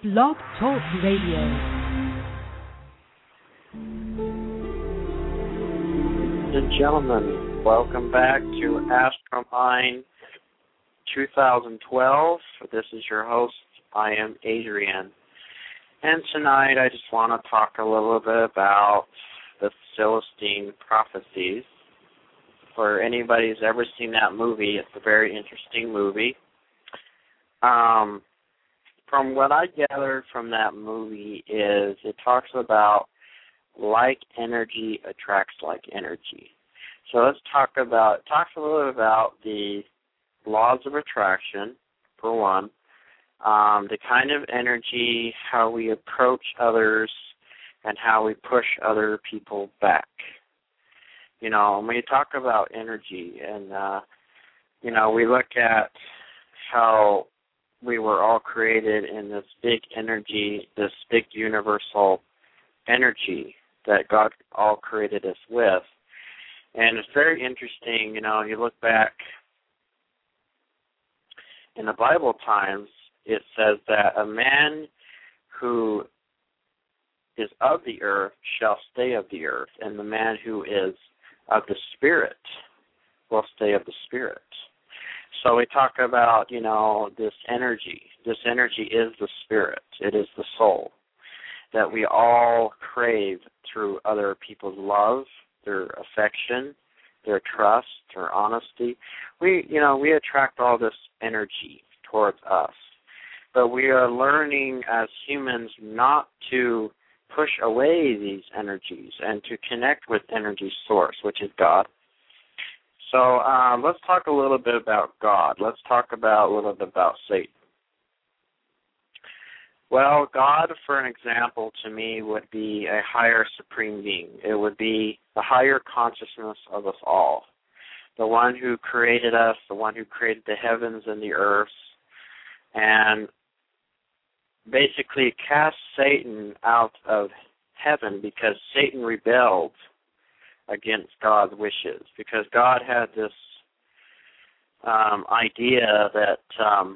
Blog Talk Radio. Ladies and gentlemen, welcome back to Astromind 2012. This is your host. I am Adrian. And tonight I just want to talk a little bit about the Celestine Prophecies. For anybody who's ever seen that movie, it's a very interesting movie. From what I gathered from that movie is it talks about like energy attracts like energy. So let's talks a little bit about the laws of attraction, for one, the kind of energy, how we approach others, and how we push other people back. You know, when you talk about energy and, we look at how we were all created in this big energy, this big universal energy that God all created us with. And it's very interesting, you look back in the Bible times, it says that a man who is of the earth shall stay of the earth, and the man who is of the Spirit will stay of the Spirit. So we talk about, this energy. This energy is the Spirit. It is the soul that we all crave through other people's love, their affection, their trust, their honesty. We attract all this energy towards us. But we are learning as humans not to push away these energies and to connect with energy source, which is God. So let's talk a little bit about God. Let's talk a little bit about Satan. Well, God, for an example, to me, would be a higher supreme being. It would be the higher consciousness of us all, the one who created us, the one who created the heavens and the earth, and basically cast Satan out of heaven because Satan rebelled against God's wishes, because God had this idea that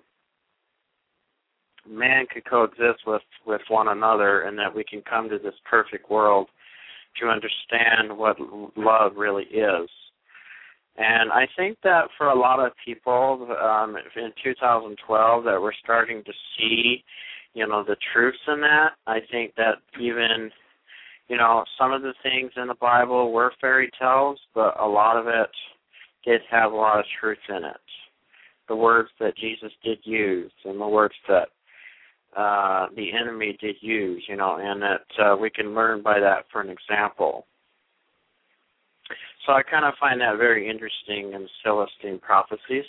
man could coexist with one another and that we can come to this perfect world to understand what love really is. And I think that for a lot of people in 2012 that we're starting to see, the truths in that. I think that even some of the things in the Bible were fairy tales, but a lot of it did have a lot of truth in it. The words that Jesus did use and the words that the enemy did use, and that we can learn by that for an example. So I kind of find that very interesting in Celestine Prophecies.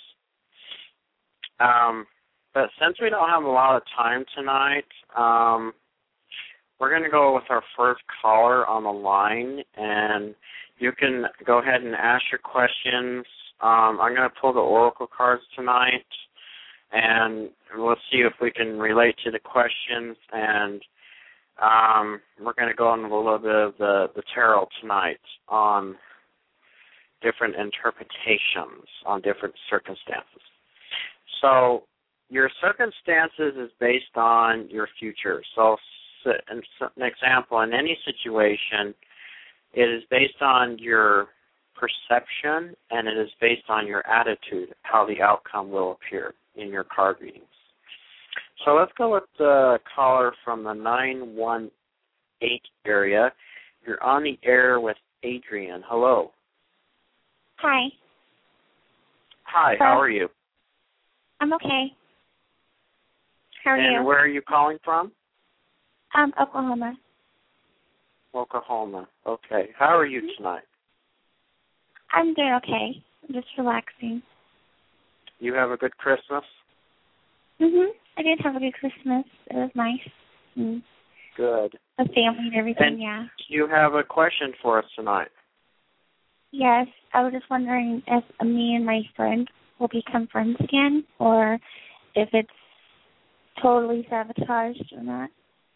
But since we don't have a lot of time tonight, we're going to go with our first caller on the line, and you can go ahead and ask your questions. I'm going to pull the oracle cards tonight, and we'll see if we can relate to the questions, and we're going to go on a little bit of the tarot tonight on different interpretations on different circumstances. So your circumstances is based on your future. So an example, in any situation, it is based on your perception and it is based on your attitude, how the outcome will appear in your card readings. So let's go with the caller from the 918 area. You're on the air with Adrian. Hello. Hi. Hi, how are you? I'm okay. How are you? And where are you calling from? Oklahoma. Oklahoma. Okay. How are you tonight? I'm doing okay. I'm just relaxing. You have a good Christmas? I did have a good Christmas. It was nice. Good. The family and everything, and yeah. You have a question for us tonight. Yes. I was just wondering if me and my friend will become friends again, or if it's totally sabotaged or not.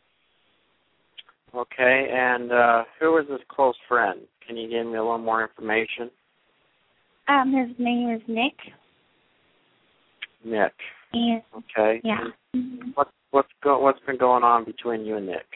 Okay, and who is this close friend? Can you give me a little more information? His name is Nick. Nick. And, okay. Yeah. What's been going on between you and Nick?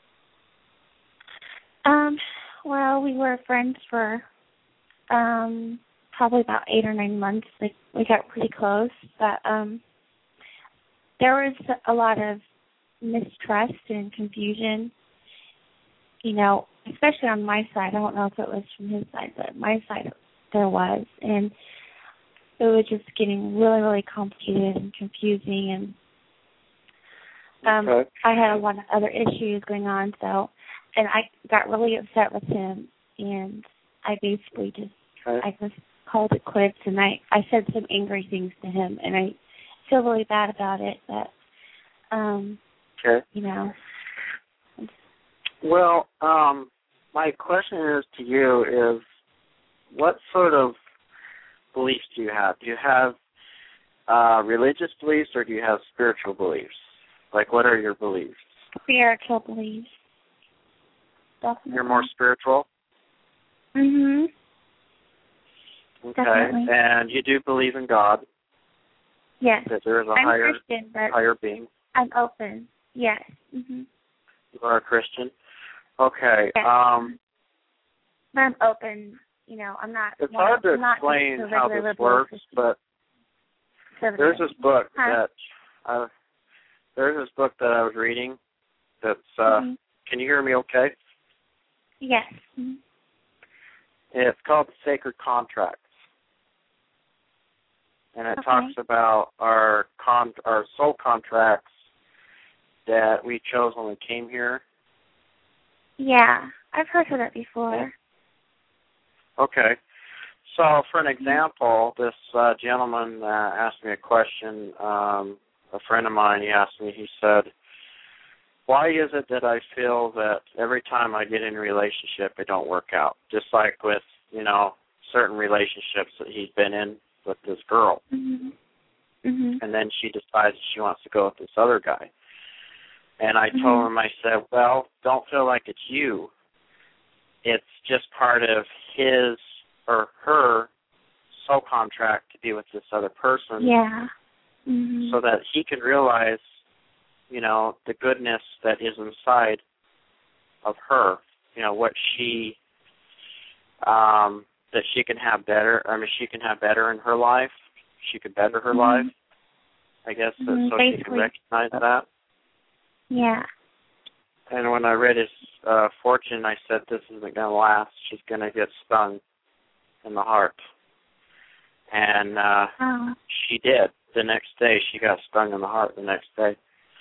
Well, we were friends for probably about 8 or 9 months. Like, we got pretty close, but there was a lot of mistrust and confusion, you know, especially on my side. I don't know if it was from his side, but my side there was. And it was just getting really, really complicated and confusing. And Okay. I had a lot of other issues going on, and I got really upset with him. And I basically I just called it quits. And I said some angry things to him. And I feel really bad about it, but, you know. Well, my question is to you is, what sort of beliefs do you have? Do you have religious beliefs or do you have spiritual beliefs? Like, what are your beliefs? Spiritual beliefs. Definitely. You're more spiritual? Mhm. Okay. Definitely. And you do believe in God? Yes. That there is a I'm higher Christian, but higher being? I'm open. Yes. Mhm. You are a Christian? Okay. Yes. But I'm open. You know, I'm not. It's hard to explain how this works, but there's this book that I was reading. That's Can you hear me? Okay. Yes. Mm-hmm. It's called Sacred Contracts, and it talks about our soul contracts that we chose when we came here. Yeah, I've heard of that before. Okay. So, for an example, this gentleman asked me a question. A friend of mine, he said, why is it that I feel that every time I get in a relationship, it don't work out? Just like with, you know, certain relationships that he's been in with this girl. Mm-hmm. Mm-hmm. And then she decides she wants to go with this other guy. And I told him, I said, well, don't feel like it's you. It's just part of his or her soul contract to be with this other person. Yeah. Mm-hmm. So that he can realize, you know, the goodness that is inside of her. You know, what she, that she can have better. I mean, she can have better in her life. She could better her life, I guess, so she can recognize that. Yeah. And when I read his fortune, I said, this isn't going to last. She's going to get stung in the heart. And she did. The next day, she got stung in the heart the next day.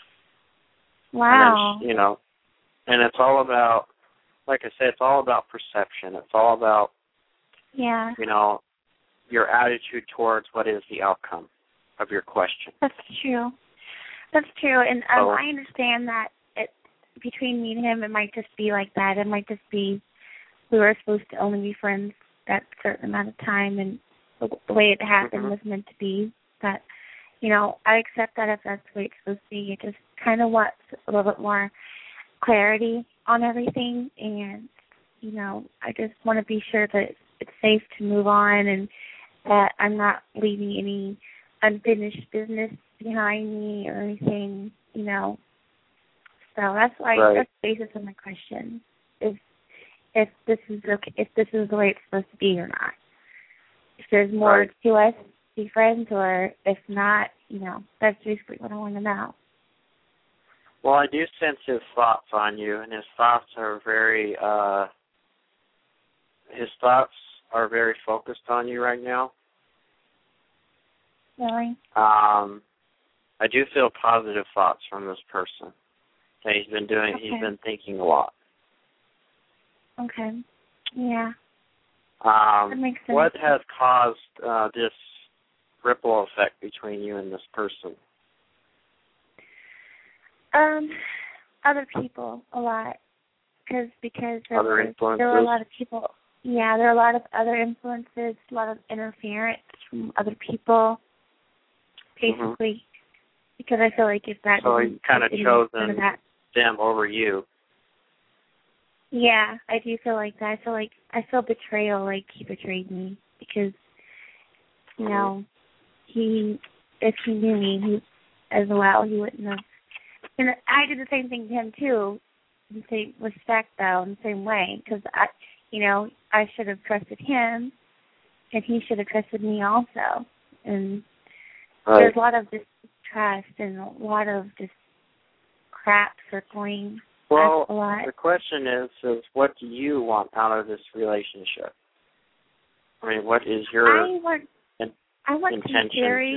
Wow. And then, you know, and it's all about, like I said, it's all about perception. It's all about, you know, your attitude towards what is the outcome of your question. That's true. That's true. And I understand that between me and him, it might just be like that. It might just be we were supposed to only be friends that certain amount of time, and the way it happened was meant to be. But, you know, I accept that if that's the way it's supposed to be. It just kind of wants a little bit more clarity on everything. And, you know, I just want to be sure that it's safe to move on and that I'm not leaving any unfinished business behind me or anything, you know. So that's why that's the basis of my question: is if this is okay, if this is the way it's supposed to be or not. If there's more to us to be friends, or if not, you know, that's basically what I want to know. Well, I do sense his thoughts on you, and his thoughts are very focused on you right now. Really? I do feel positive thoughts from this person. That he's been doing. He's been thinking a lot. Okay. Yeah. That makes sense. What has caused this ripple effect between you and this person? Other people a lot, because there were a lot of people. Yeah, there are a lot of other influences, a lot of interference from other people, basically. Because I feel like if that so you kind of chosen them over you. Yeah, I do feel like that. I feel betrayal, like he betrayed me, because you know if he knew me as well, he wouldn't have And I did the same thing to him too, in the same respect though, in the same way, because I should have trusted him, and he should have trusted me also. And there's a lot of distrust and a lot of just crap circling. Well, the question is what do you want out of this relationship? I mean, what is your I want intention? sincerity,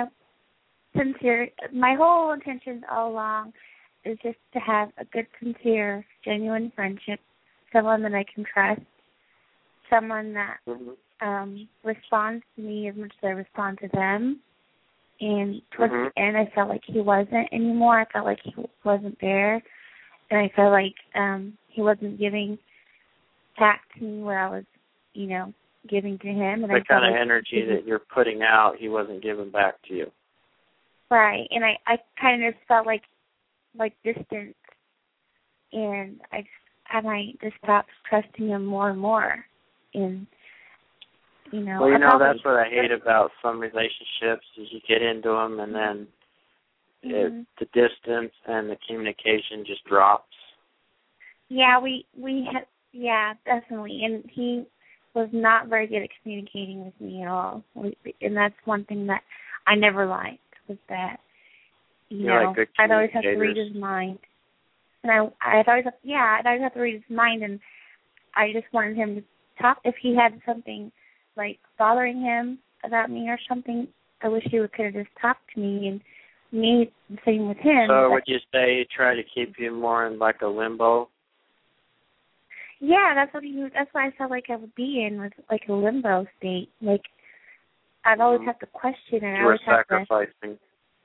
and my whole intention all along is just to have a good, sincere, genuine friendship, someone that I can trust, someone that responds to me as much as I respond to them. And towards the end, I felt like he wasn't anymore. I felt like he wasn't there. And I felt like he wasn't giving back to me what I was, giving to him. And the kind of energy that you're putting out, he wasn't giving back to you. Right. And I kind of felt like distance. And I just stopped trusting him more and more. And, Well, that's what I hate about some relationships is you get into them and then the distance and the communication just drops. Yeah, we had, definitely. And he was not very good at communicating with me at all. And that's one thing that I never liked, was that, I'd always have to read his mind. And I'd always have to read his mind, and I just wanted him to talk. If he had something like bothering him about me or something, I wish he could have just talked to me, and me the same with him. So would you say he tried to keep you more in like a limbo? Yeah, that's what I felt like I would be in, with like a limbo state. Like I'd always have to question it. You were sacrificing.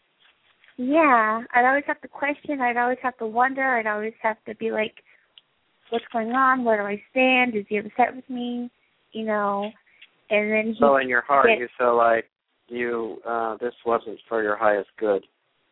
I'd always have to question. I'd always have to wonder. I'd always have to be like, what's going on? Where do I stand? Is he upset with me? And then so in your heart, you feel like this wasn't for your highest good.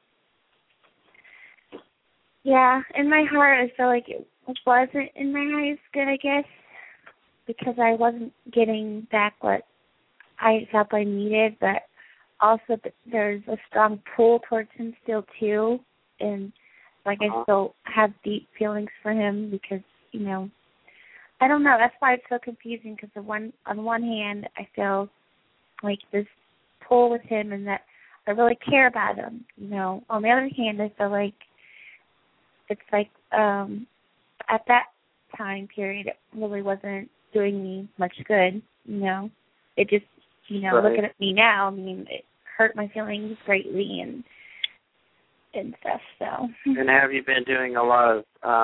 Yeah, in my heart, I feel like it wasn't in my highest good, I guess, because I wasn't getting back what I felt I needed, but also there's a strong pull towards him still, too, and, I still have deep feelings for him because, I don't know. That's why it's so confusing, because on one hand, I feel like this pull with him and that I really care about him, On the other hand, I feel like it's like at that time period, it really wasn't doing me much good, It just, right. Looking at me now, it hurt my feelings greatly and stuff, so. And have you been doing a lot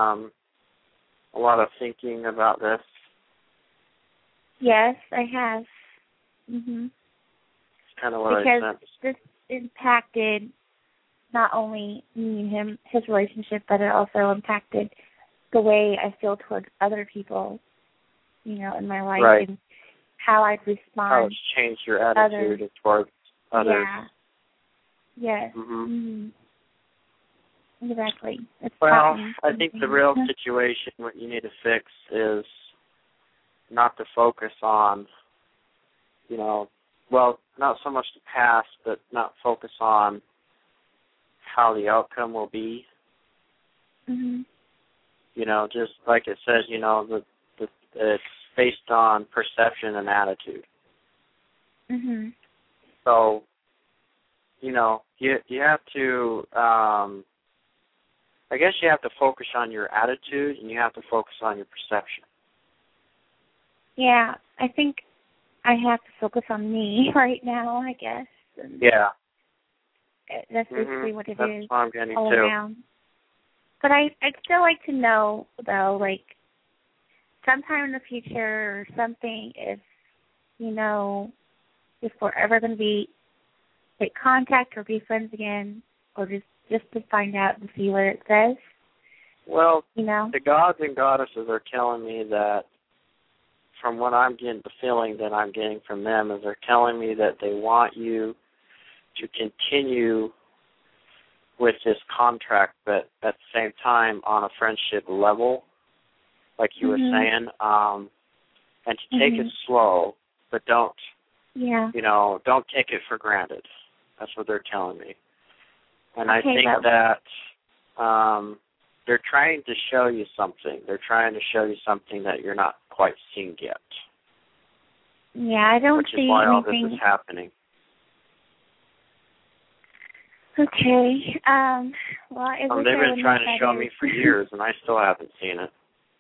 of thinking about this? Yes, I have. Mhm. It's kind of what I sensed. Because this impacted not only me and him, his relationship, but it also impacted the way I feel towards other people, in my life, right. and how I'd respond. How it's changed your attitude towards others. Yeah. Yes. Mm-hmm. Exactly. Well, I think the real situation, what you need to fix is not to focus on, not so much the past, but not focus on how the outcome will be. Just like it says, it's based on perception and attitude. So, you have to, I guess you have to focus on your attitude and you have to focus on your perception. Yeah, I think I have to focus on me right now, I guess. And that's basically what it That's is. what I'm getting all too. around. But I'd still like to know, though, sometime in the future or something, if we're ever going to make contact or be friends again, or just to find out and see what it says. Well, the gods and goddesses are telling me that, from what I'm getting, the feeling that I'm getting from them is they're telling me that they want you to continue with this contract, but at the same time on a friendship level, like you were saying, and to take it slow, but don't take it for granted. That's what they're telling me. And I think that they're trying to show you something. They're trying to show you something that you're not quite seeing yet. Yeah, I don't see anything. Which is why all anything. this is happening. Okay. Well, they've been trying to show me for years, and I still haven't seen it.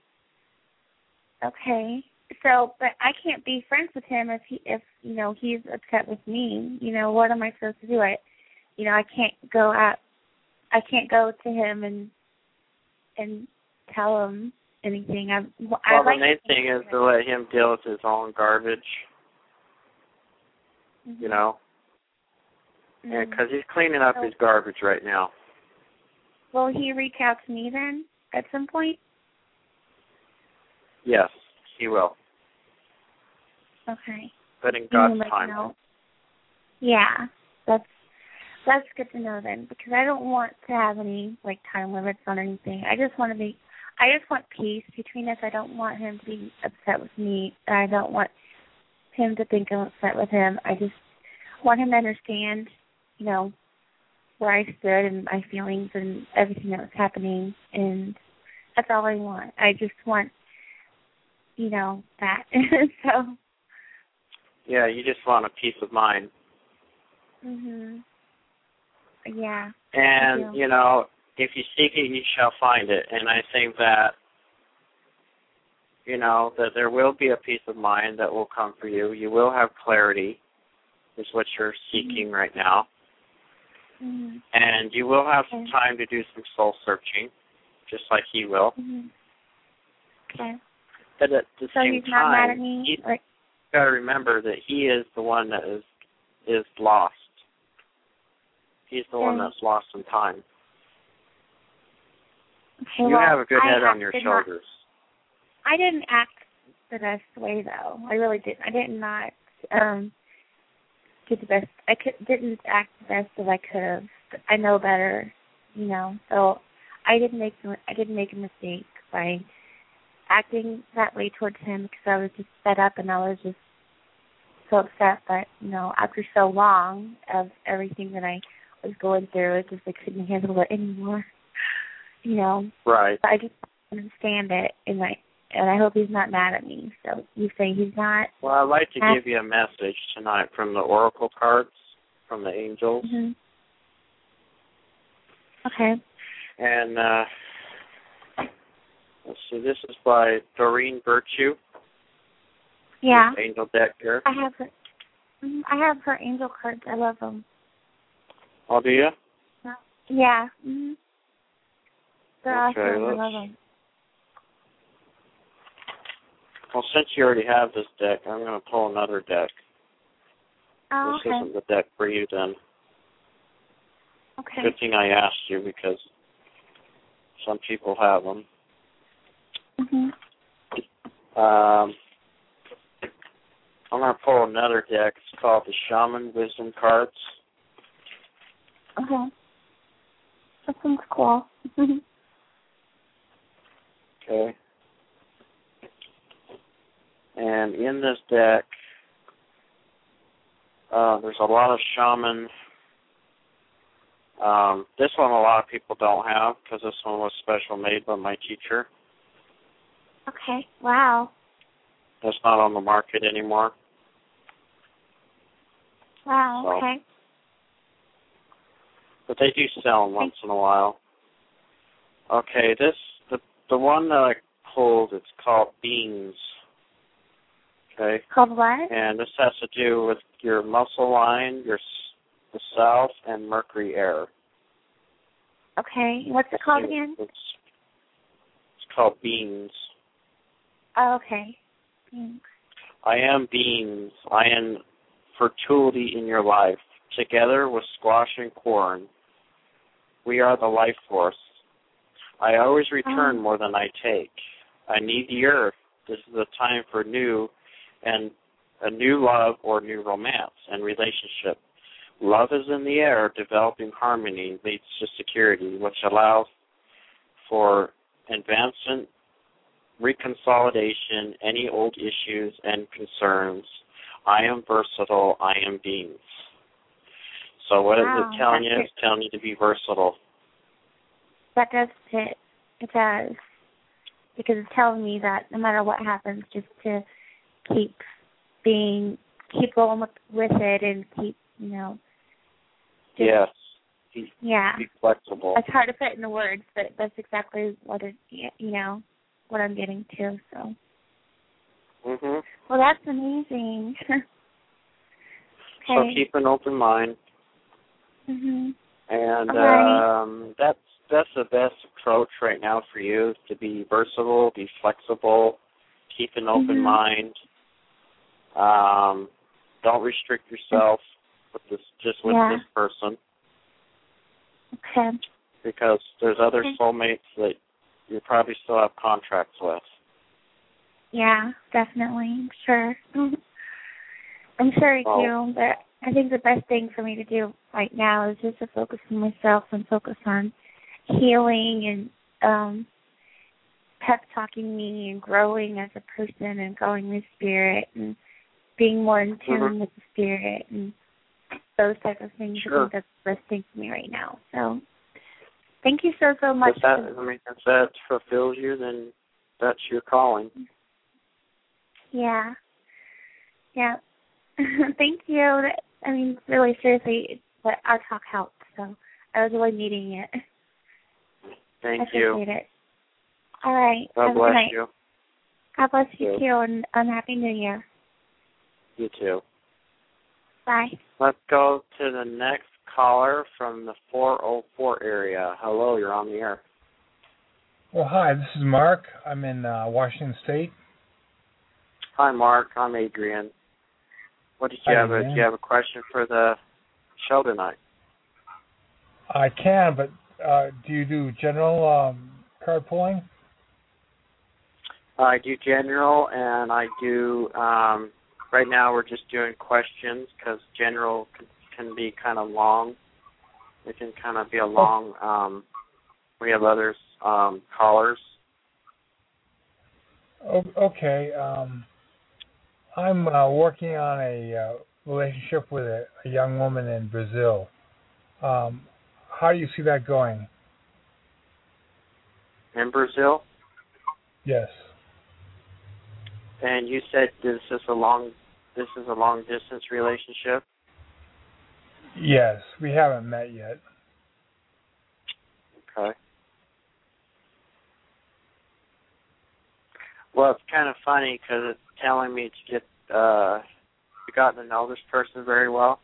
Okay. So, but I can't be friends with him if he's upset with me. What am I supposed to do? I can't go to him and tell him anything. The main thing is to let him deal with his own garbage. Mm-hmm. Because he's cleaning up his garbage right now. Will he reach out to me then at some point? Yes, he will. Okay. But in God's time. Yeah, that's good to know then, because I don't want to have any time limits on anything. I just want peace between us. I don't want him to be upset with me. I don't want him to think I'm upset with him. I just want him to understand, where I stood and my feelings and everything that was happening, and that's all I want. I just want, that. So. Yeah, you just want a peace of mind. Mhm. Yeah. And if you seek it, you shall find it. And I think that, that there will be a peace of mind that will come for you. You will have clarity, is what you're seeking right now. Mm-hmm. And you will have some time to do some soul searching, just like he will. Mm-hmm. Okay. But at the same he's time, not mad at me? You've got to remember that he is the one that is lost. He's the one that's lost in time. Okay, you have a good head on your shoulders. I didn't act the best way, though. I really didn't. I did not do the best. Didn't act the best that I could have. I know better, So I didn't make a mistake by acting that way towards him, because I was just fed up and I was just so upset that after so long of everything that I was going through, it just I couldn't handle it anymore. Right. I just understand it, and I hope he's not mad at me. So you say he's not? Well, I'd like to give you a message tonight from the Oracle cards, from the angels. Mm-hmm. Okay. And let's see, this is by Doreen Virtue. Yeah. This angel deck here. I have her angel cards. I love them. Oh, do you? Yeah. Mm-hmm. They're awesome. I love them. Well, since you already have this deck, I'm going to pull another deck. Oh, this isn't the deck for you then. Okay. Good thing I asked you, because some people have them. Mm-hmm. I'm going to pull another deck. It's called the Shaman Wisdom Cards. Okay. That sounds cool. Okay. And in this deck, there's a lot of shaman. This one a lot of people don't have, because this one was special made by my teacher. Okay. Wow. It's not on the market anymore. Wow. Okay. But they do sell them once in a while. Okay, the one that I pulled, it's called Beings. Okay. Called what? And this has to do with your muscle line, the South, and Mercury air. Okay. What's it called again? It's called Beings. Oh, okay. Beings. I am beings. I am fertility in your life. Together with squash and corn, we are the life force. I always return more than I take. I need the earth. This is a time for a new love or new romance and relationship. Love is in the air. Developing harmony leads to security, which allows for advancement, reconsolidation, any old issues and concerns. I am versatile. I am beings. So what is it telling you? It's telling you to be versatile. That does fit. It does. Because it's telling me that no matter what happens, just to keep going with it and keep, Yes. Yeah. Be flexible. It's hard to put into words, but that's exactly what what I'm getting to. So. Mhm. Well, that's amazing. Okay. So keep an open mind. Mhm. And right. that's the best approach right now for you, is to be versatile, be flexible, keep an open mind. Don't restrict yourself with this this person. Okay. Because there's other soulmates that you probably still have contracts with. Yeah, definitely. I'm sure. I'm sure I do, but I think the best thing for me to do right now is just to focus on myself and focus on healing and pep talking me and growing as a person and growing with spirit and being more in tune with the spirit and those type of things. Sure. I think that's the best thing for me right now. So thank you so much. If that fulfills you, then that's your calling. Yeah. Yeah. Thank you. I mean, really, seriously, but our talk helped, so I was really needing it. Thank you. I appreciate it. All right. God bless you. God bless you, too, and Happy New Year. You too. Bye. Let's go to the next caller from the 404 area. Hello, you're on the air. Well, hi, this is Mark. I'm in Washington State. Hi, Mark. I'm Adrian. What did you have? Do you have a question for the show tonight? I can, but do you do general card pulling? I do general, and I do. Right now, we're just doing questions because general can be kind of long. It can kind of be a long. We have others callers. Okay. I'm working on a relationship with a young woman in Brazil. How do you see that going? In Brazil? Yes. And you said this is a long distance relationship? Yes, we haven't met yet. Okay. Well, it's kind of funny because it's telling me to get you gotten to know this person very well.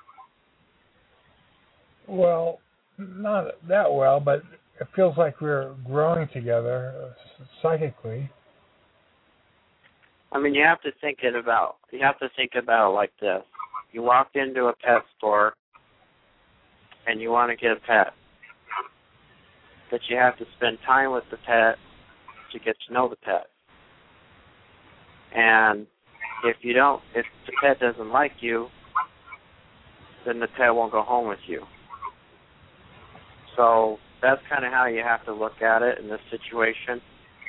Well, not that well, but it feels like we're growing together psychically. I mean, you have to think about it like this. You walk into a pet store and you want to get a pet, but you have to spend time with the pet to get to know the pet. And if the pet doesn't like you, then the pet won't go home with you. So that's kind of how you have to look at it in this situation.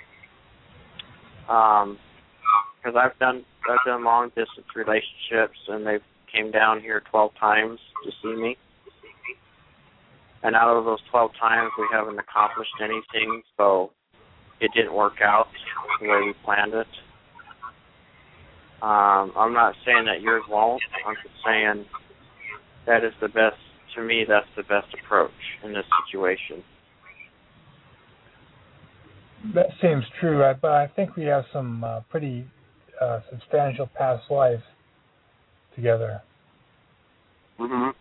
Because I've done long distance relationships, and they came down here 12 times to see me. And out of those 12 times, we haven't accomplished anything, so it didn't work out the way we planned it. I'm not saying that yours won't. I'm just saying that is the best, to me, that's the best approach in this situation. That seems true, but I think we have some pretty substantial past life together. Mhm.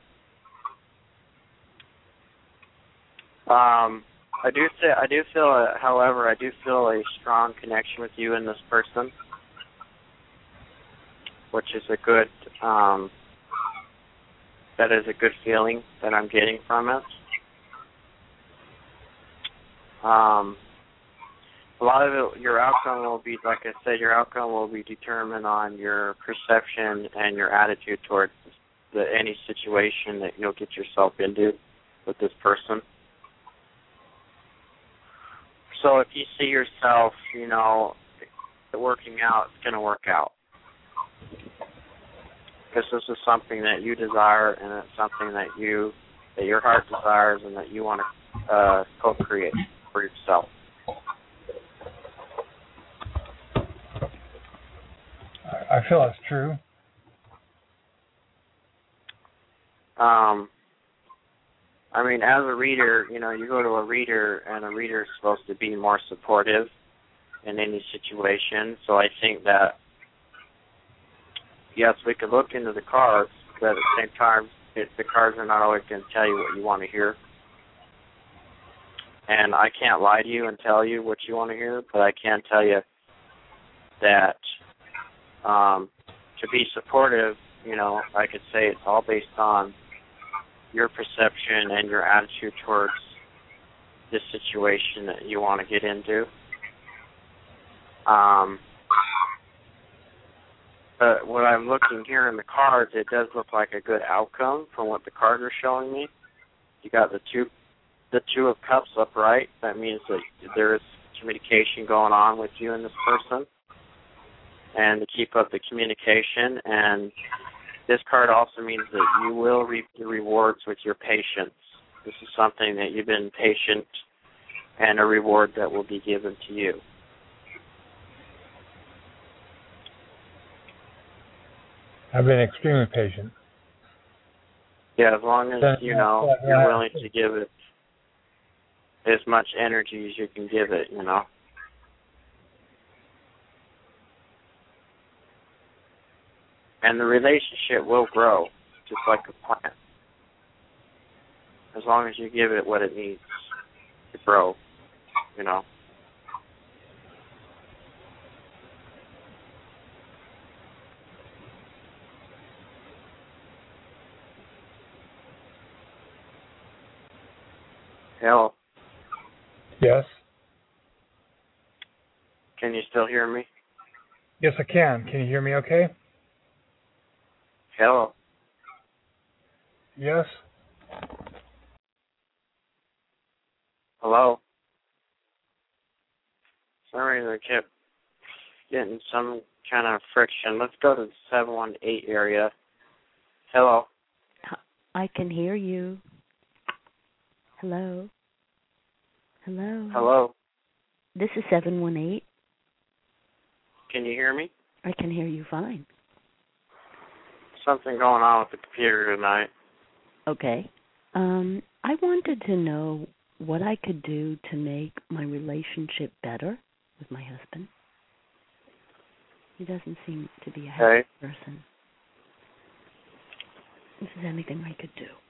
I do feel, however, I do feel a strong connection with you and this person, which is a good, that is a good feeling that I'm getting from it. A lot of it, your outcome will be, like I said, your outcome will be determined on your perception and your attitude towards any situation that you'll get yourself into with this person. So if you see yourself, working out, it's going to work out. Because this is something that you desire, and it's something that your heart desires, and that you want to co-create for yourself. I feel that's true. I mean, as a reader, you know, you go to a reader, and a reader is supposed to be more supportive in any situation. So I think that, yes, we could look into the cards, but at the same time, the cards are not always going to tell you what you want to hear. And I can't lie to you and tell you what you want to hear, but I can tell you that to be supportive, you know, I could say it's all based on your perception and your attitude towards this situation that you want to get into. But what I'm looking here in the cards, it does look like a good outcome from what the cards are showing me. You got the two of cups upright. That means that there is communication going on with you and this person, and to keep up the communication. And this card also means that you will reap the rewards with your patience. This is something that you've been patient, and a reward that will be given to you. I've been extremely patient. Yeah, as long as, you know, you're willing to give it as much energy as you can give it, you know. And the relationship will grow, just like a plant, as long as you give it what it needs to grow, you know. Hello? Yes? Can you still hear me? Yes, I can. Can you hear me okay? Hello? Yes? Hello? Sorry, I kept getting some kind of friction. Let's go to the 718 area. Hello? I can hear you. Hello? Hello? Hello? This is 718. Can you hear me? I can hear you fine. Something going on with the computer tonight. Okay. I wanted to know what I could do to make my relationship better with my husband. He doesn't seem to be a happy person. If there's anything I could do.